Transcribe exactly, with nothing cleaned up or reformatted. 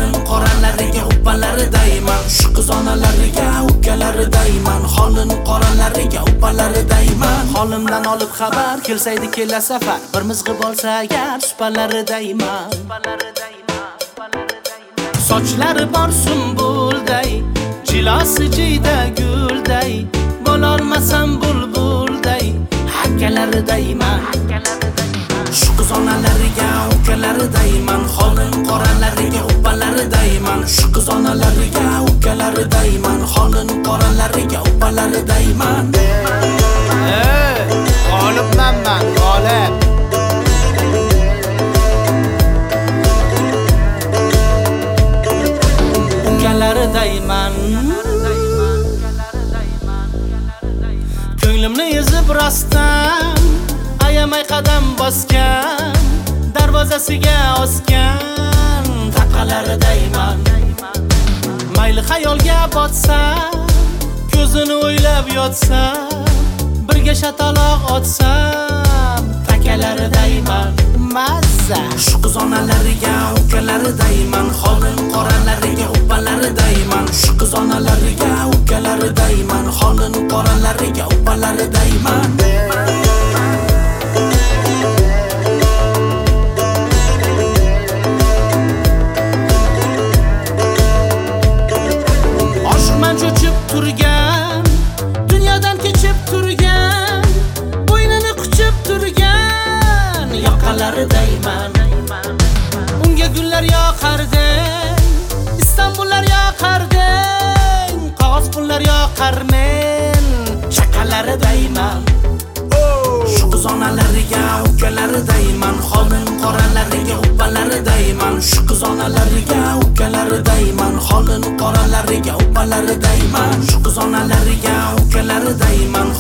Holin qoralariga uppalari dayman, shu qizonalariga ukalari dayman. Holin qoralariga uppalari dayman. Holimdan olib xabar kelsaydi kela safar, bir mizg'ib olsa agar supalari dayman. Sochlari bor sumbulday, jilosi jiyda gulday, bo'lolmasam bulbulday, hakkalari dayman. Shu qizonalariga ukalari dayman, holin qoralariga uppalari dayman. Shu qizonalariga ukalari dayman, holin qoralariga uppalari dayman. Ey, g'olibman men, g'olib. Ukalari dayman. Ko'nglimni ezib rostdan ayamay qadam bosgan, darvozasiga osgan taqalari dayman. Mayli xayolga botsam, ko'zini o'ylab yotsam, birga shataloq otsam, takalari dayman. Mazza shu qizonalariga ukalari dayman, holin qoralariga uppalari dayman. Shu qizonalariga ukalari dayman, holin qoralariga uppalari dayman. Oshiqman cho'chib turgan, dunyodan kechib turgan, bo'ynini quchib turgan yoqalari dayman. Unga gullar yoqarding, Istanbullar yoqarding, qog'oz pullar yoqarmen, chaqalari dayman. Shu qizonalariga ukalari dayman, holin qoralariga uppalari dayman. Shu qizonalariga ukalari dayman, holin qoralariga uppalari dayman. Shu qizonalariga ukalari dayman,